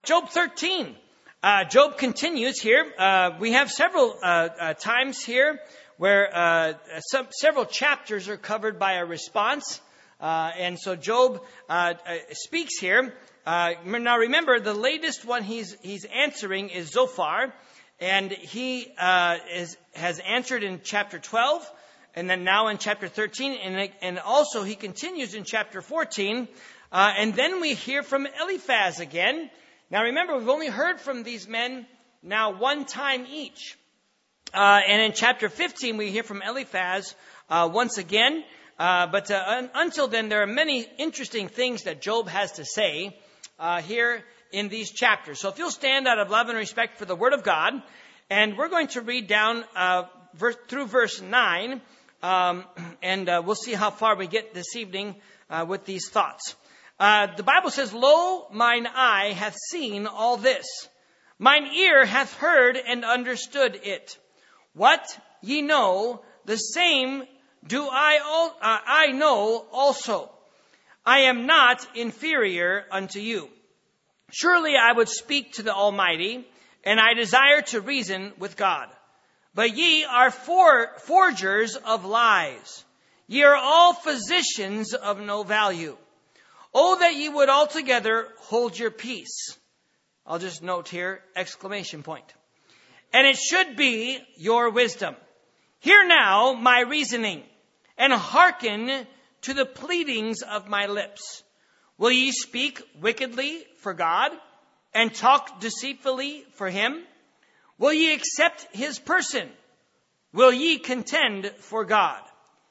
Job 13. Job continues here. We have several times here where several chapters are covered by a response. And so Job speaks here. Now remember, the latest one he's answering is Zophar. And he has answered in chapter 12. And then now in chapter 13. And also he continues in chapter 14. And then we hear from Eliphaz again. Now remember, we've only heard from these men now one time each. And in chapter 15, we hear from Eliphaz once again. But until then, there are many interesting things that Job has to say here in these chapters. So if you'll stand out of love and respect for the Word of God, and we're going to read down through verse 9, and we'll see how far we get this evening with these thoughts. The Bible says, Lo, mine eye hath seen all this. Mine ear hath heard and understood it. What ye know, the same do I know also. I am not inferior unto you. Surely I would speak to the Almighty, and I desire to reason with God. But ye are forgers of lies. Ye are all physicians of no value. Oh, that ye would altogether hold your peace. I'll just note here, exclamation point. And it should be your wisdom. Hear now my reasoning, and hearken to the pleadings of my lips. Will ye speak wickedly for God, and talk deceitfully for him? Will ye accept his person? Will ye contend for God?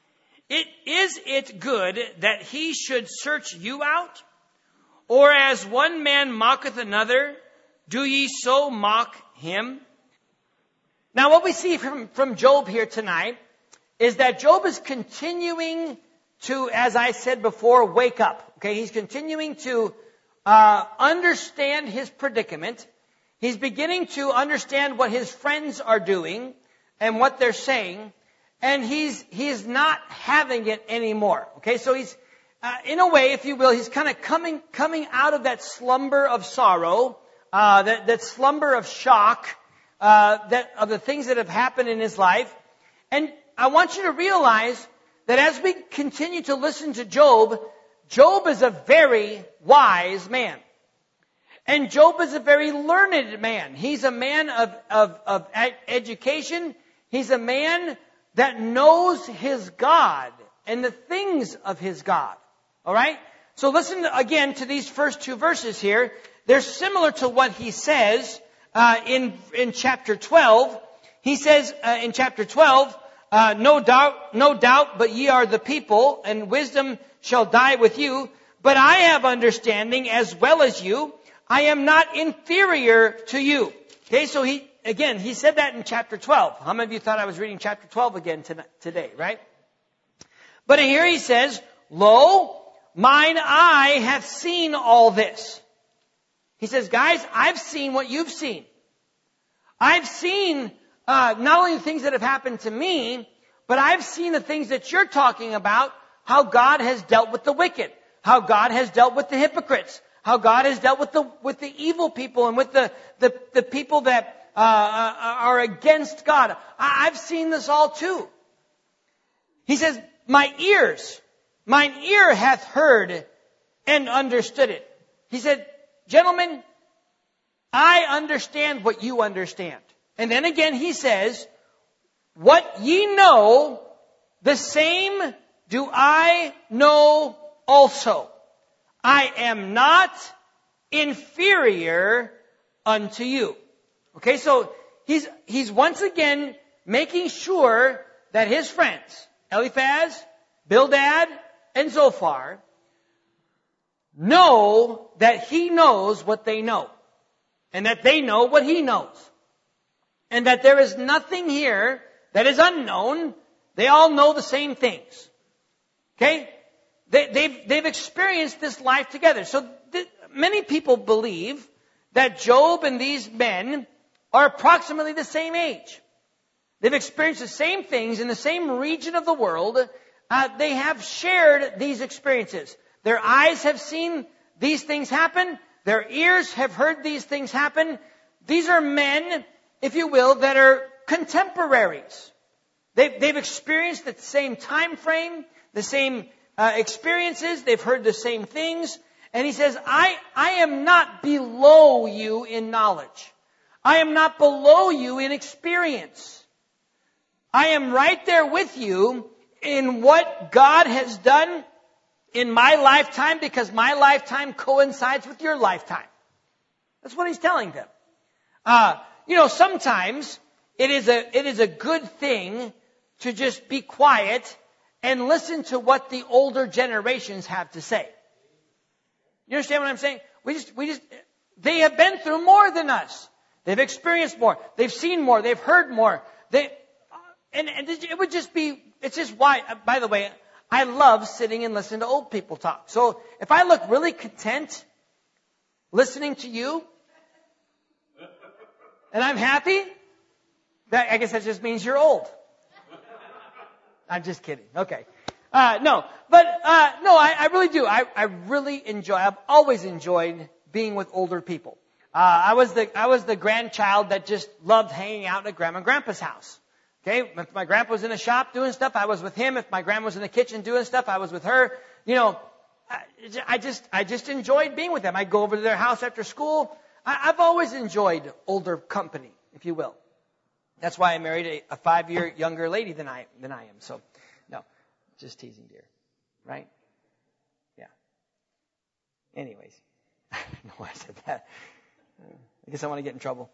Is it good that he should search you out? Or as one man mocketh another, do ye so mock him? Now what we see from Job here tonight is that Job is continuing to, as I said before, wake up. Okay, he's continuing to understand his predicament. He's beginning to understand what his friends are doing and what they're saying. And he's not having it anymore. Okay, so he's, in a way, if you will, he's kind of coming out of that slumber of sorrow, that slumber of shock, of the things that have happened in his life. And I want you to realize that as we continue to listen to Job, Job is a very wise man. And Job is a very learned man. He's a man of education. He's a man that knows his God and the things of his God. All right? So listen again to these first two verses here. They're similar to what he says in chapter 12. He says in chapter 12, no doubt, but ye are the people, and wisdom shall die with you. But I have understanding as well as you. I am not inferior to you. Okay, so he said that in chapter 12. How many of you thought I was reading chapter 12 again today, right? But here he says, Lo, mine eye hath seen all this. He says, guys, I've seen what you've seen. I've seen not only the things that have happened to me, but I've seen the things that you're talking about, how God has dealt with the wicked, how God has dealt with the hypocrites, how God has dealt with the evil people and with the people that are against God. I've seen this all too. He says, mine ear hath heard and understood it. He said, gentlemen, I understand what you understand. And then again he says, what ye know, the same do I know also. I am not inferior unto you. Okay, so he's once again making sure that his friends, Eliphaz, Bildad, and Zophar, know that he knows what they know. And that they know what he knows. And that there is nothing here that is unknown. They all know the same things. Okay? They've experienced this life together. So many people believe that Job and these men are approximately the same age. They've experienced the same things in the same region of the world. They have shared these experiences. Their eyes have seen these things happen. Their ears have heard these things happen. These are men, if you will, that are contemporaries. They've experienced the same time frame, the same experiences. They've heard the same things. And he says, I am not below you in knowledge. I am not below you in experience. I am right there with you in what God has done in my lifetime, because my lifetime coincides with your lifetime. That's what he's telling them. Sometimes it is a good thing to just be quiet and listen to what the older generations have to say. You understand what I'm saying? They have been through more than us. They've experienced more. They've seen more. They've heard more. It's just why, by the way, I love sitting and listening to old people talk. So if I look really content listening to you, and I'm happy, I guess that just means you're old. I'm just kidding. Okay. I really do. I really enjoy, I've always enjoyed being with older people. I was the grandchild that just loved hanging out at Grandma and Grandpa's house. Okay, if my grandpa was in the shop doing stuff, I was with him. If my grandma was in the kitchen doing stuff, I was with her. I just enjoyed being with them. I'd go over to their house after school. I've always enjoyed older company, if you will. That's why I married a 5-year younger lady than I am. So, no, just teasing, dear. Right? Yeah. Anyways, I don't know why I said that. I guess I want to get in trouble.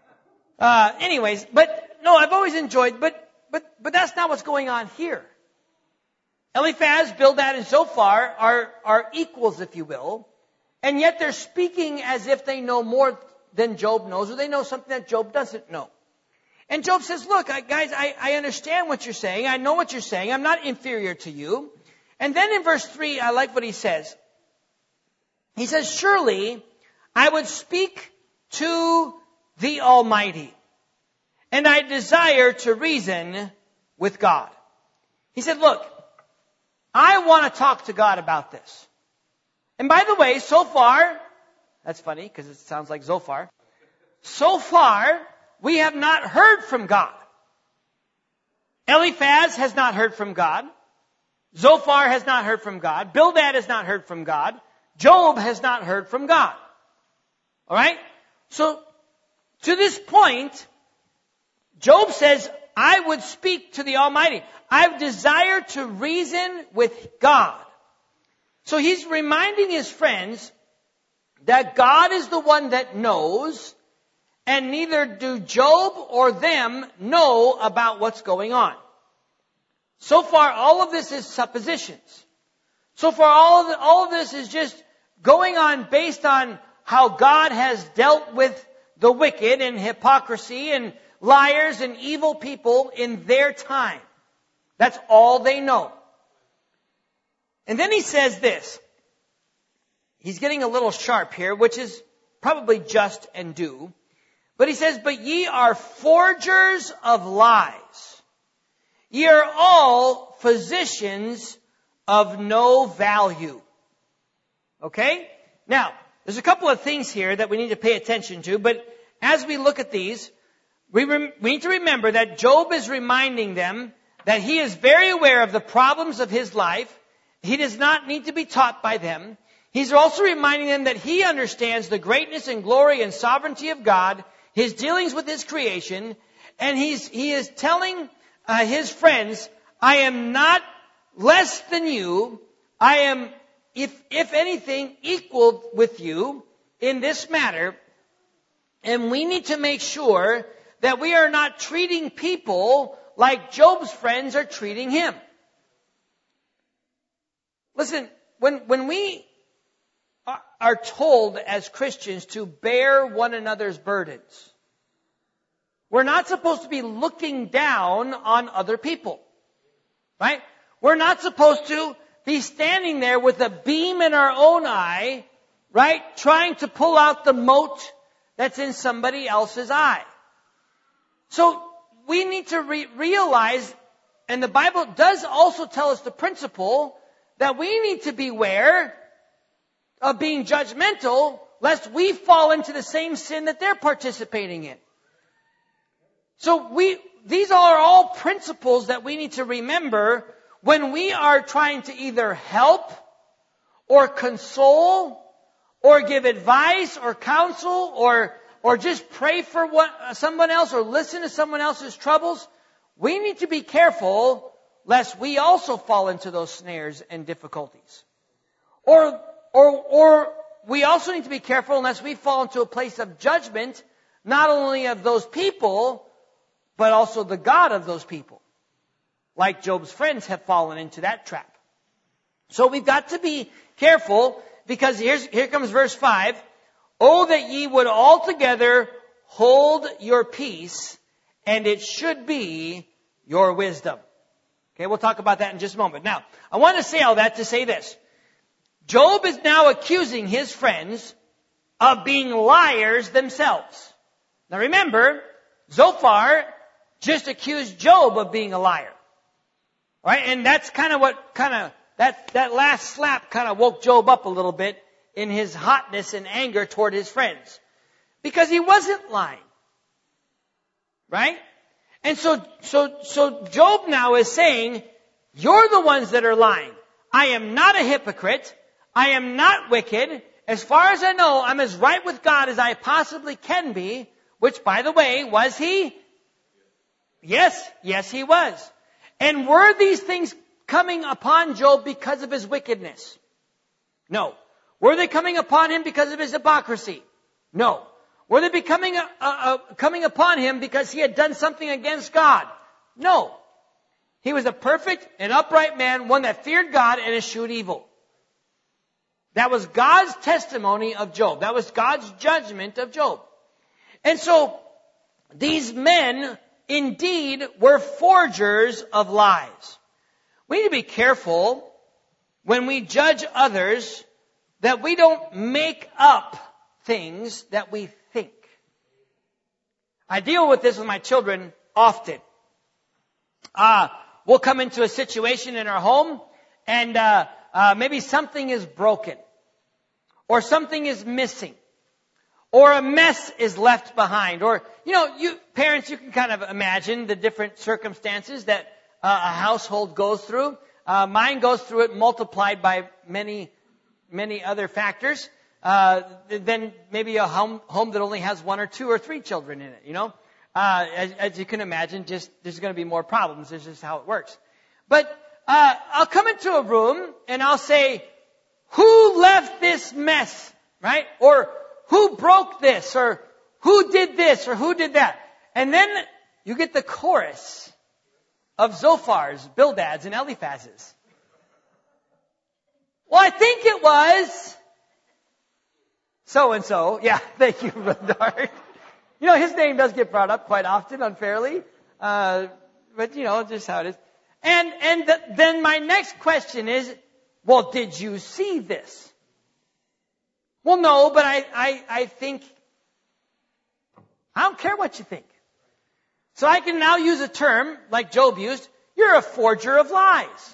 No, I've always enjoyed, but that's not what's going on here. Eliphaz, Bildad, and Zophar are equals, if you will, and yet they're speaking as if they know more than Job knows, or they know something that Job doesn't know. And Job says, look, guys, I understand what you're saying. I know what you're saying. I'm not inferior to you. And then in verse 3, I like what he says. He says, surely I would speak to the Almighty, and I desire to reason with God. He said, look, I want to talk to God about this. And by the way, so far, that's funny because it sounds like Zophar. So far, we have not heard from God. Eliphaz has not heard from God. Zophar has not heard from God. Bildad has not heard from God. Job has not heard from God. All right? So, to this point, Job says, I would speak to the Almighty. I desire to reason with God. So he's reminding his friends that God is the one that knows, and neither do Job or them know about what's going on. So far, all of this is suppositions. So far, all of this is just going on based on how God has dealt with the wicked and hypocrisy and liars and evil people in their time. That's all they know. And then he says this. He's getting a little sharp here, which is probably just and due. But he says, but ye are forgers of lies. Ye are all physicians of no value. Okay? Now, there's a couple of things here that we need to pay attention to, but as we look at these, we need to remember that Job is reminding them that he is very aware of the problems of his life. He does not need to be taught by them. He's also reminding them that he understands the greatness and glory and sovereignty of God, his dealings with his creation, and he is telling his friends, I am not less than you. I am, if anything, equal with you in this matter. And we need to make sure that we are not treating people like Job's friends are treating him. Listen, when we are told as Christians to bear one another's burdens, we're not supposed to be looking down on other people. Right? We're not supposed to be standing there with a beam in our own eye, right? Trying to pull out the mote that's in somebody else's eye. So we need to realize, and the Bible does also tell us the principle that we need to beware of being judgmental lest we fall into the same sin that they're participating in. So these are all principles that we need to remember when we are trying to either help or console or give advice or counsel or just pray for someone else or listen to someone else's troubles. We need to be careful lest we also fall into those snares and difficulties. Or we also need to be careful unless we fall into a place of judgment, not only of those people, but also the God of those people. Like Job's friends have fallen into that trap. So we've got to be careful, because here comes verse 5. Oh, that ye would altogether hold your peace, and it should be your wisdom. Okay, we'll talk about that in just a moment. Now, I want to say all that to say this. Job is now accusing his friends of being liars themselves. Now remember, Zophar just accused Job of being a liar. Right? And that's that last slap kind of woke Job up a little bit in his hotness and anger toward his friends. Because he wasn't lying. Right? And so Job now is saying, you're the ones that are lying. I am not a hypocrite. I am not wicked. As far as I know, I'm as right with God as I possibly can be. Which, by the way, was he? Yes, he was. And were these things coming upon Job because of his wickedness? No. Were they coming upon him because of his hypocrisy? No. Were they coming upon him because he had done something against God? No. He was a perfect and upright man, one that feared God and eschewed evil. That was God's testimony of Job. That was God's judgment of Job. And so, these men indeed were forgers of lies. We need to be careful when we judge others that we don't make up things that we think. I deal with this with my children often. We'll come into a situation in our home and maybe something is broken or something is missing or a mess is left behind. Or, you parents, you can kind of imagine the different circumstances that a household goes through. Mine goes through it multiplied by many, many other factors. Than maybe a home that only has 1 or 2 or 3 children in it, As you can imagine, there's going to be more problems. This is how it works. But I'll come into a room and I'll say, who left this mess, right? Or who broke this, or who did this, or who did that? And then you get the chorus of Zophars, Bildads, and Eliphazes. Well, I think it was so-and-so. Yeah, thank you, Brother Dart. His name does get brought up quite often, unfairly. But, just how it is. And then my next question is, well, did you see this? Well, no, but I think, I don't care what you think. So I can now use a term, like Job used, you're a forger of lies.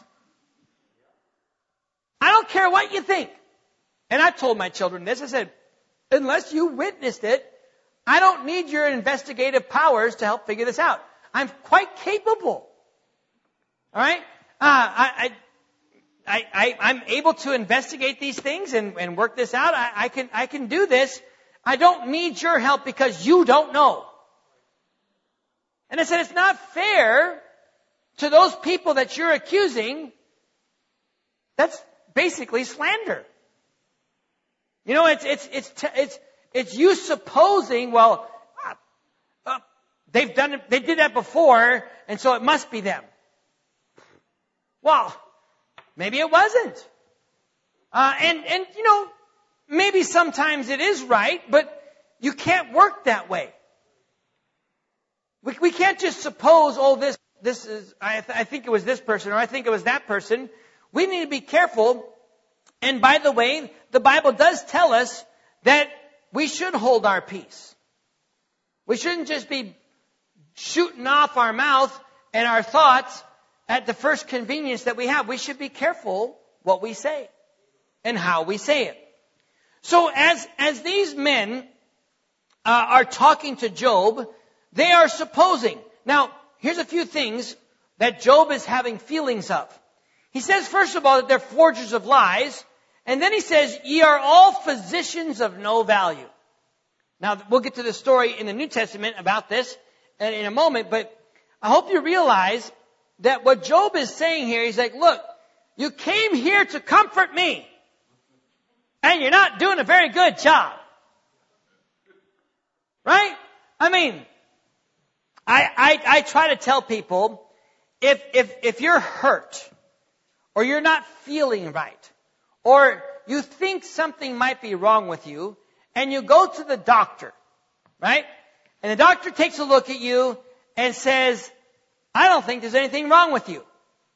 I don't care what you think. And I told my children this, I said, unless you witnessed it, I don't need your investigative powers to help figure this out. I'm quite capable. All right? I'm able to investigate these things and work this out. I can do this. I don't need your help because you don't know. And I said, it's not fair to those people that you're accusing. That's basically slander. It's you supposing, well, they did that before, and so it must be them. Well, maybe it wasn't. Maybe sometimes it is right, but you can't work that way. We can't just suppose, this is, I think it was this person, or I think it was that person. We need to be careful. And by the way, the Bible does tell us that we should hold our peace. We shouldn't just be shooting off our mouth and our thoughts at the first convenience that we have. We should be careful what we say and how we say it. So as these men are talking to Job, they are supposing. Now, here's a few things that Job is having feelings of. He says, first of all, that they're forgers of lies. And then he says, ye are all physicians of no value. Now, we'll get to the story in the New Testament about this in a moment, but I hope you realize that what Job is saying here, he's like, look, you came here to comfort me, and you're not doing a very good job. Right? I mean, I try to tell people, if you're hurt, or you're not feeling right, or you think something might be wrong with you, and you go to the doctor, right? And the doctor takes a look at you and says, I don't think there's anything wrong with you.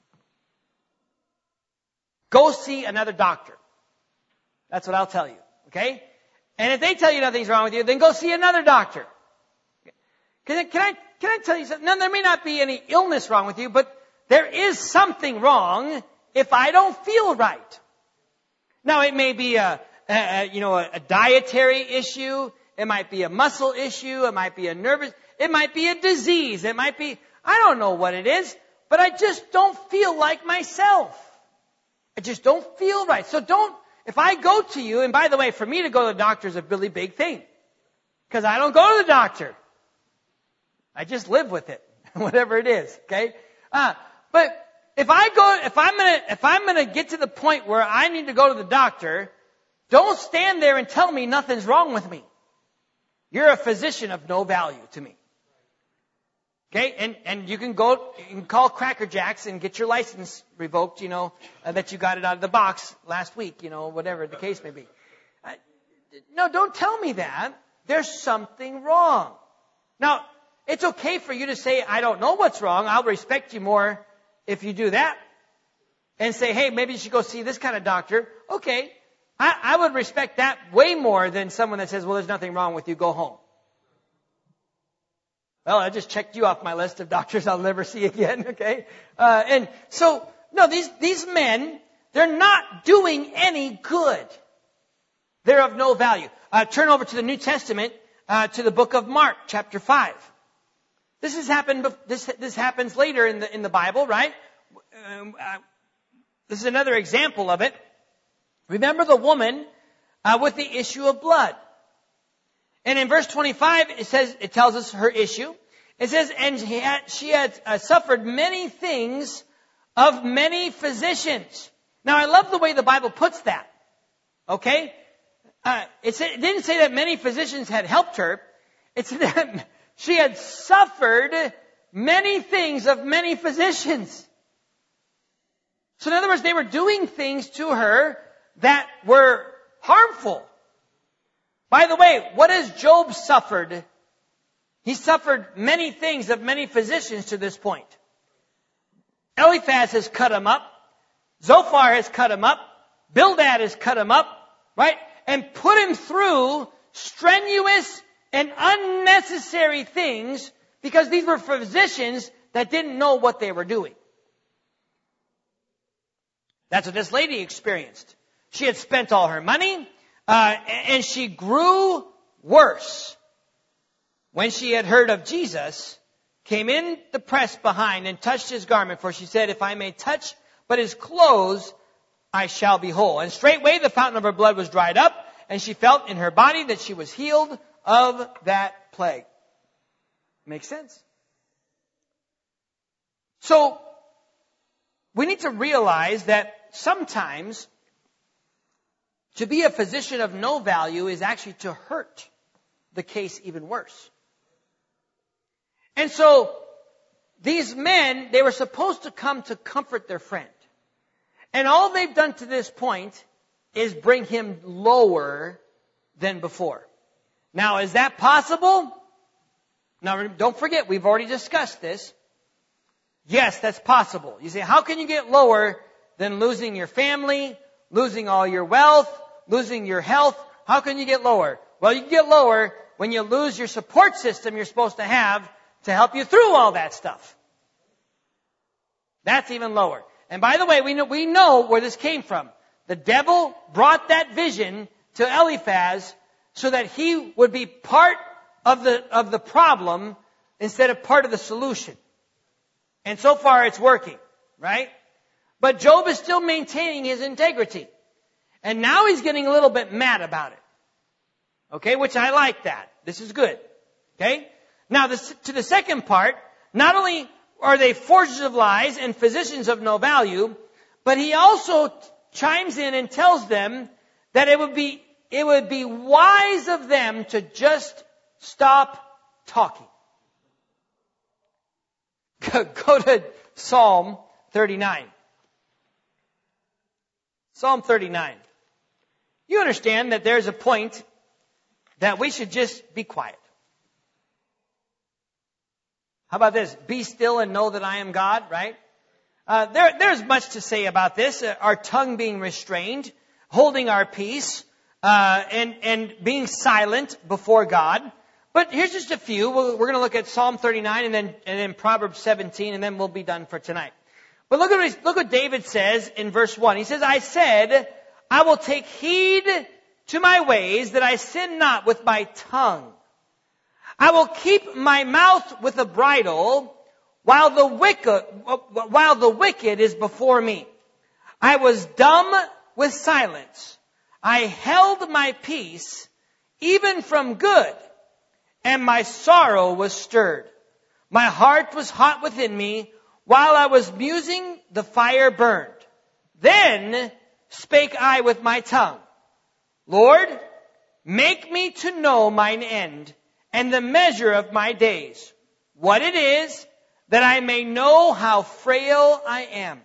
Go see another doctor. That's what I'll tell you, okay? And if they tell you nothing's wrong with you, then go see another doctor. Can I tell you something? No, there may not be any illness wrong with you, but there is something wrong if I don't feel right. Now, it may be a dietary issue. It might be a muscle issue. It might be a nervous. It might be a disease. It might be, I don't know what it is, but I just don't feel like myself. I just don't feel right. So if I go to you, and by the way, for me to go to the doctor is a really big thing, because I don't go to the doctor. I just live with it, whatever it is, okay? But if I'm gonna get to the point where I need to go to the doctor, don't stand there and tell me nothing's wrong with me. You're a physician of no value to me. Okay? And you can call Cracker Jacks and get your license revoked, that you got it out of the box last week, whatever the case may be. No, don't tell me that. There's something wrong. Now, it's okay for you to say, I don't know what's wrong. I'll respect you more if you do that. And say, hey, maybe you should go see this kind of doctor. Okay. I would respect that way more than someone that says, well, there's nothing wrong with you. Go home. Well, I just checked you off my list of doctors I'll never see again. Okay. And so, no, these men, they're not doing any good. They're of no value. Turn over to the New Testament, to the book of Mark, chapter 5. This happens later in the Bible, right? This is another example of it. Remember the woman with the issue of blood. And in verse 25, it tells us her issue. It says, and she had suffered many things of many physicians. Now, I love the way the Bible puts that. Okay? It didn't say that many physicians had helped her. It said that she had suffered many things of many physicians. So in other words, they were doing things to her that were harmful. By the way, what has Job suffered? He suffered many things of many physicians to this point. Eliphaz has cut him up. Zophar has cut him up. Bildad has cut him up, right? And put him through strenuous and unnecessary things because these were physicians that didn't know what they were doing. That's what this lady experienced. She had spent all her money, and she grew worse. When she had heard of Jesus, came in the press behind and touched his garment, for she said, if I may touch but his clothes, I shall be whole. And straightway the fountain of her blood was dried up, and she felt in her body that she was healed of that plague. Makes sense? So, we need to realize that sometimes to be a physician of no value is actually to hurt the case even worse. And so, these men, they were supposed to come to comfort their friend. And all they've done to this point is bring him lower than before. Now, is that possible? Now, don't forget, we've already discussed this. Yes, that's possible. You say, how can you get lower than losing your family, losing all your wealth, losing your health? How can you get lower? Well, you can get lower when you lose your support system you're supposed to have to help you through all that stuff. That's even lower. And by the way, we know where this came from. The devil brought that vision to Eliphaz so that he would be part of the problem instead of part of the solution. And so far it's working, right? But Job is still maintaining his integrity. And now he's getting a little bit mad about it. Okay, which I like that. This is good. Okay? Now, to the second part, not only are they forgers of lies and physicians of no value, but he also chimes in and tells them that it would be wise of them to just stop talking. Go to Psalm 39. Psalm 39. You understand that there's a point that we should just be quiet. How about this? Be still and know that I am God, right? There's much to say about this. Our tongue being restrained, holding our peace, and being silent before God. But here's just a few. We're going to look at Psalm 39 and then Proverbs 17, and then we'll be done for tonight. But look what David says in verse 1. He says, I said, I will take heed to my ways that I sin not with my tongue. I will keep my mouth with a bridle while the wicked is before me. I was dumb with silence. I held my peace even from good, and my sorrow was stirred. My heart was hot within me. While I was musing, the fire burned. Then spake I with my tongue, Lord, make me to know mine end and the measure of my days, what it is, that I may know how frail I am.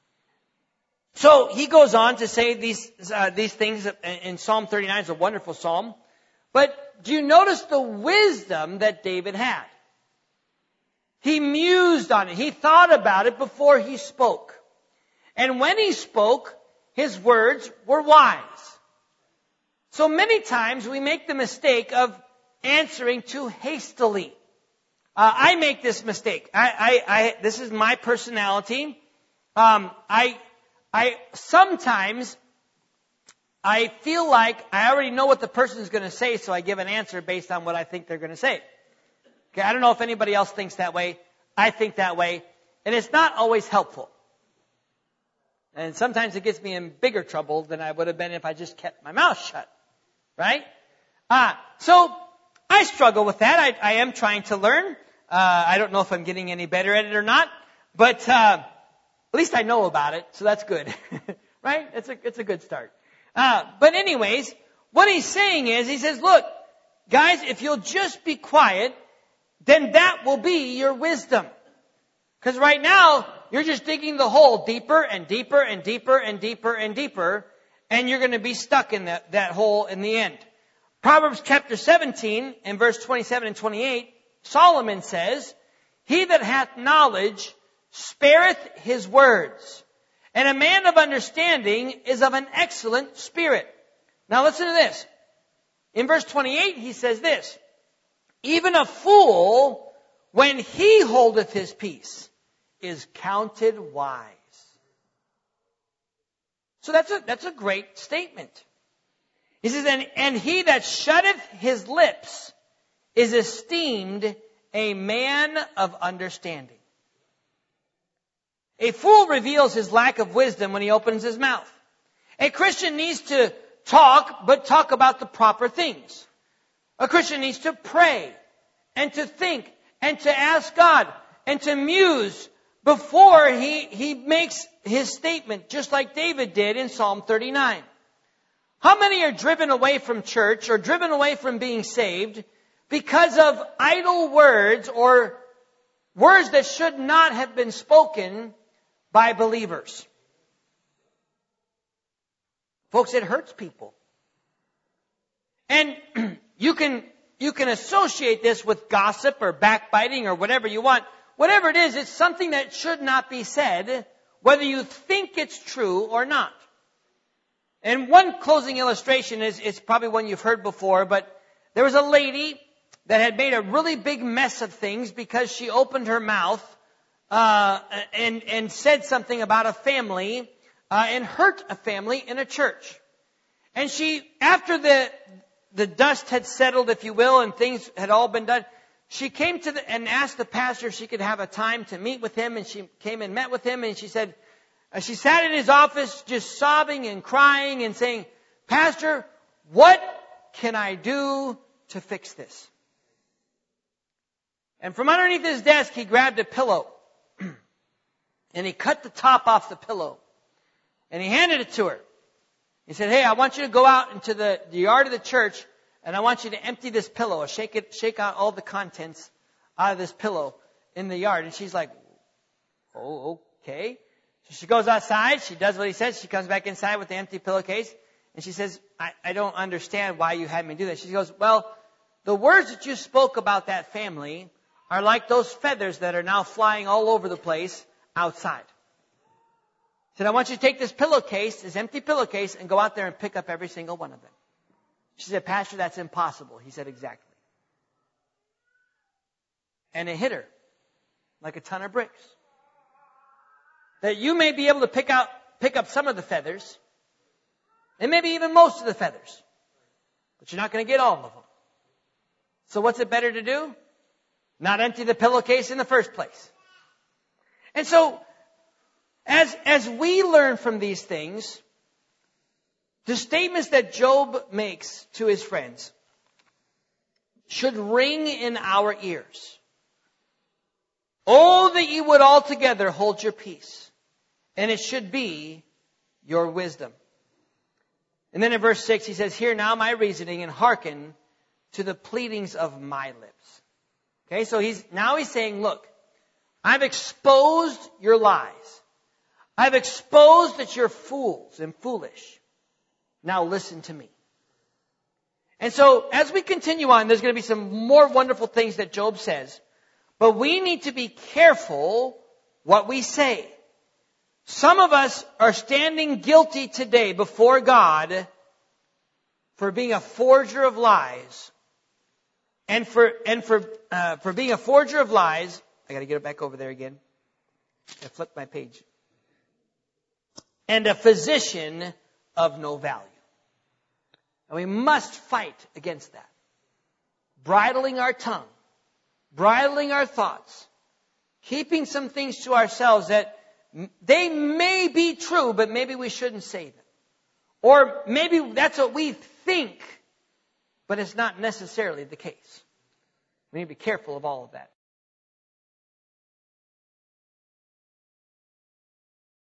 So he goes on to say these things in Psalm 39. It's a wonderful psalm. But do you notice the wisdom that David had? He mused on it. He thought about it before he spoke. And when he spoke, his words were wise. So many times we make the mistake of answering too hastily. I make this mistake. This is my personality. Sometimes I feel like I already know what the person is going to say, so I give an answer based on what I think they're going to say. Okay, I don't know if anybody else thinks that way. I think that way. And it's not always helpful. And sometimes it gets me in bigger trouble than I would have been if I just kept my mouth shut. Right? So I struggle with that. I am trying to learn. I don't know if I'm getting any better at it or not. But at least I know about it, so that's good. Right? It's a good start. But anyways, what he's saying is, he says, look, guys, if you'll just be quiet, then that will be your wisdom. Because right now, you're just digging the hole deeper and deeper and deeper and deeper and deeper, and you're going to be stuck in that hole in the end. Proverbs chapter 17 and verse 27 and 28, Solomon says, he that hath knowledge spareth his words, and a man of understanding is of an excellent spirit. Now listen to this. In verse 28, he says this, even a fool, when he holdeth his peace, is counted wise. So that's a great statement. He says, and he that shutteth his lips is esteemed a man of understanding. A fool reveals his lack of wisdom when he opens his mouth. A Christian needs to talk, but talk about the proper things. A Christian needs to pray and to think and to ask God and to muse before he makes his statement, just like David did in Psalm 39. How many are driven away from church or driven away from being saved because of idle words or words that should not have been spoken by believers? Folks, it hurts people. And you can associate this with gossip or backbiting or whatever you want. Whatever it is, it's something that should not be said, whether you think it's true or not. And one closing illustration is probably one you've heard before, but there was a lady that had made a really big mess of things because she opened her mouth and said something about a family and hurt a family in a church. And after the dust had settled, if you will, and things had all been done, she came and asked the pastor if she could have a time to meet with him, and she came and met with him, and she said, she sat in his office just sobbing and crying and saying, "Pastor, what can I do to fix this?" And from underneath his desk, he grabbed a pillow and he cut the top off the pillow and he handed it to her. He said, "Hey, I want you to go out into the yard of the church and I want you to empty this pillow, or shake out all the contents out of this pillow in the yard." And she's like, "Oh, okay." So she goes outside, she does what he says, she comes back inside with the empty pillowcase, and she says, I don't understand why you had me do that. She goes, "Well, the words that you spoke about that family are like those feathers that are now flying all over the place outside. He said, I want you to take this pillowcase, this empty pillowcase, and go out there and pick up every single one of them." She said, "Pastor, that's impossible." He said, "Exactly." And it hit her like a ton of bricks. That you may be able to pick up some of the feathers, and maybe even most of the feathers, but you're not going to get all of them. So what's it better to do? Not empty the pillowcase in the first place. And so, as we learn from these things, the statements that Job makes to his friends should ring in our ears. "Oh, that ye would altogether hold your peace, and it should be your wisdom." And then in verse 6 he says, "Hear now my reasoning, and hearken to the pleadings of my lips." Okay, so he's saying, look, I've exposed your lies. I've exposed that you're fools and foolish. Now listen to me. And so as we continue on, there's going to be some more wonderful things that Job says. But we need to be careful what we say. Some of us are standing guilty today before God for being a forger of lies. And for being a forger of lies, I got to get it back over there again. I flipped my page. And a physician of no value. And we must fight against that. Bridling our tongue, bridling our thoughts, keeping some things to ourselves that they may be true, but maybe we shouldn't say them. Or maybe that's what we think, but it's not necessarily the case. We need to be careful of all of that.